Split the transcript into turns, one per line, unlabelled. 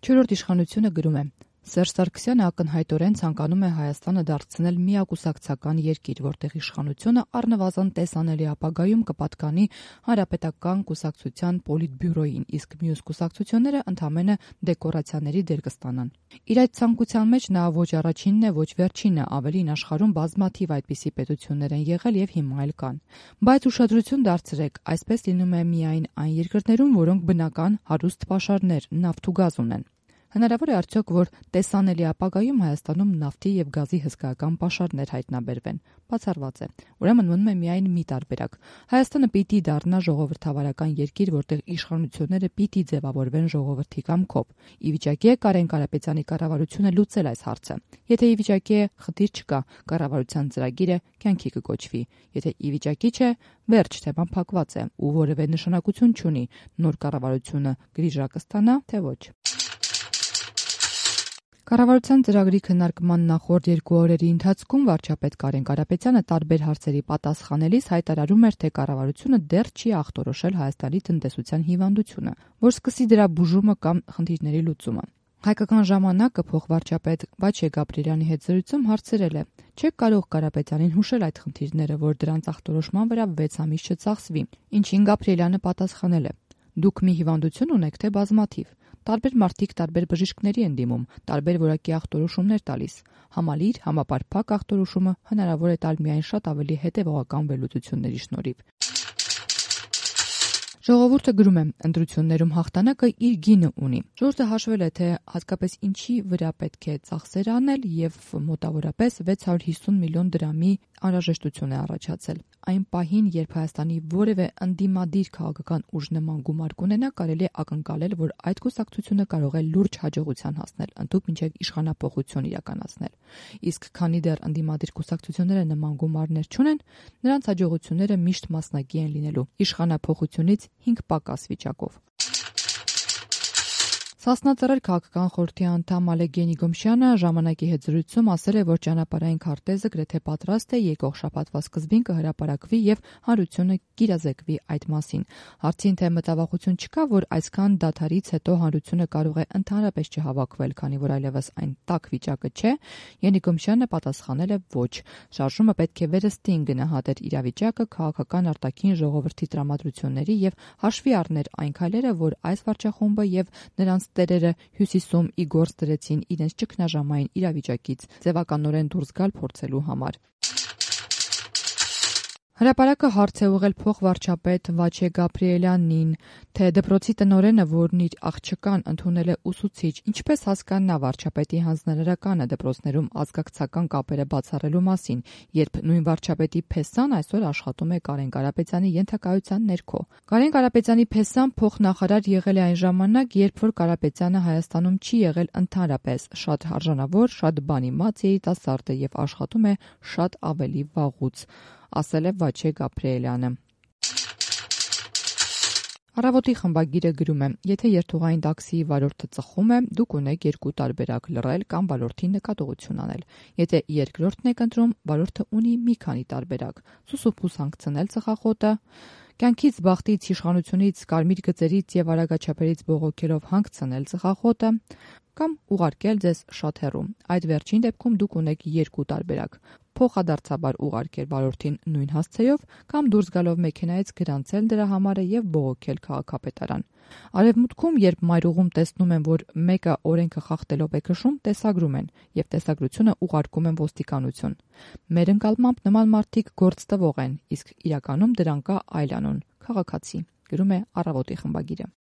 Չորրորդ իշխանությունը գրում է. Սերժ Սարգսյանը ակնհայտորեն ցանկանում է Հայաստանը դարձնել միակուսակցական երկիր, որտեղ իշխանությունը առնվազն տեսանելի ապագայում կպատկանի Հանրապետական կուսակցության պոլիտբյուրոյին, իսկ մյուս կուսակցությունները ընդամենը դեկորացիաների դեր կստանան։ Իր այդ ցանկության մեջ նա ոչ առաջինն է, ոչ վերջինը, ավելին աշխարհում բազմաթիվ այդպիսի պետություններ են եղել եւ հիմա էլ կան։ Բայց ուշադրություն դարձրեք, այսպես լինում է միայն այն երկրներում, որոնք բնական հարուստ պաշարներ, նավթ ու գազ ունեն։ Հնարավոր է արդյոք, որ տեսանելի ապագայում Հայաստանում նավթի եւ գազի հսկայական պաշարներ հայտնաբերվեն։ Բացառված է։ Ուրեմն մնում է միայն մի տարբերակ։ Հայաստանը պիտի դառնա ժողովրդավարական երկիր, որտեղ իշխանությունները պիտի ձևավորվեն ժողովրդի կամքով։ Ի վիճակի է Կարեն Կարապետյանի կառավարությունը լուծել այս հարցը։ Եթե ի վիճակի է, խնդիր չկա, կառավարության ծրագիրը կյանքի կկոչվի։ Եթե ի վիճակի չէ, վերջ, թեման փակված է ու որևէ նշանակություն չունի նոր կառավարությունը գրիժա կստանա, թե ոչ։ Կառավարության ծրագրի քննարկման նախորդ 2 օրերի ընթացքում վարչապետ Կարեն Կարապետյանը տարբեր հարցերի պատասխանելիս հայտարարում էր, թե կառավարությունը դեռ չի ախտորոշել Հայաստանի տնտեսության հիվանդությունը, որ սկսի դրա բուժումը կամ խնդիրների լուծումը։ Հայկական ժամանակը փոխվարչապետ Վաչե Գաբրիելյանի հետ զրույցում հարցրել է. «Չեք կարող Կարապետյանին հուշել այդ խնդիրները, որ դրանց ախտորոշման վրա 6 ամիս չծախսվի»։ Ինչին Գաբրիելյանը պատասխանել է. «Դուք մի հիվանդություն ունեք, թե բազմաթիվ։ Տարբեր մարդիկ տարբեր բժիշկների են դիմում, տարբեր որակի ախտորոշումներ տալիս։ Համալիր, համապարփակ ախտորոշումը հնարավոր է տալ միայն շատ ավելի հետևողական վերլուծությունների շնորհիվ»։ Ժողովուրդը գրում է. ընտրություններում հաղթանակը իր գինը ունի։ Ժողովուրդը հաշվել է, թե հատկապես ինչի վրա պետք է ծախսեր անել եւ մոտավորապես 650 միլիոն դրամի անհրաժեշտություն է առաջացել։ Այն պահին, երբ Հայաստանի որևէ ընդդիմադիր քաղաքական ուժ նման գումար կունենա, կարելի է ակնկալել, որ այդ կուսակցությունը կարող է լուրջ հաջողության հասնել, ընդհուպ մինչև իշխանափոխություն իրականացնել։ Իսկ քանի դեռ ընդդիմադիր կուսակցությունները նման գումարներ չունեն, նրանց հաջողությունները միշտ մասնակի են լինելու իշխանափոխությունից 5 պակաս վիճակով։ Սասնածռեր քաղաքական խորհրդի անդամ Ալեգենի Գոմշյանը ժամանակի հետ զրույցում ասել է, որ ճանապարհային քարտեզը գրեթե պատրաստ է, եկող շաբաթվա սկզբին կհրապարակվի եւ հանրությունը կիրազեկվի այդ մասին։ Հարցին, թե մտավախություն չկա, որ այսքան դադարից հետո հանրությունը կարող է ընդհանրապես չհավաքվել, քանի որ այլևս այն տաք վիճակը չէ, Յենի Գոմշյանը պատասխանել է ոչ։ Շարժումը պետք է վերստին գնահատեր իրավիճակը, քաղաքական արտաքին ժողովրդի տրամադրությունների եւ հաշվի առներ այն քայլերը, որ այս վարչախումբը եւ նրանց տերերը հյուսիսում ի գործ դրեցին իրենց ճգնաժամային իրավիճակից ձևականորեն դուրս գալ փորձելու համար։ Հրապարակը հարց է ուղղել փոխվարչապետ Վաչե Գաբրիելյանին, թե դպրոցի տնօրենը, որն իր աղջկան ընդունել է ուսուցիչ, ինչպես հասկանա վարչապետի հանձնարարականը դպրոցներում ազգակցական կապերը բացառելու մասին, երբ նույն վարչապետի փեսան այսօր աշխատում է Կարեն Կարապետյանի ենթակայության ներքո։ Կարեն Կարապետյանի փեսան փոխնախարար եղել է այն ժամանակ, երբ որ Կարապետյանը Հայաստանում չի եղել ընդհանրապես, շատ արժանավոր, շատ բանիմաց երիտասարդ է եւ աշխատում է շատ ավելի վաղուց, ասել է Վաչե Գաբրիելյանը։ Առավոտի խմբագիրը գրում է. եթե երթուղային տաքսիի վարորդը ծխում է, դուք ունեք 2 տարբերակ՝ լռել կամ վարորդին նկատողություն անել։ Եթե երկրորդն եք ընտրում, վարորդը ունի մի քանի տարբերակ՝ սուսուփուս հանգցնել ծխախոտը, կյանքից, բախտից, իշխանությունից, կարմիր գծերից եւ արագաչափերից բողոքելով հանգցնել ծխախոտը, կամ ուղարկել ձեզ շատ հեռու։ Այդ վերջին դեպքում դուք ունեք 2 տարբերակ՝ փոխադարձաբար ուղարկել վարորդին նույն հասցեով կամ դուրս գալով մեքենայից գրանցել դրա համարը եւ բողոքել քաղաքապետարան։ Արևմուտքում, երբ մայրուղում տեսնում են, որ մեկը օրենքը խախտելով է քշում, տեսագրում են եւ տեսագրությունը ուղարկում են ոստիկանություն։ Մեր ընկալմամբ նման մարդիկ գործ տվող են, իսկ իրականում դրան կա այլ անուն՝ քաղաքացի, գրում է Առավոտի խմբագիրը։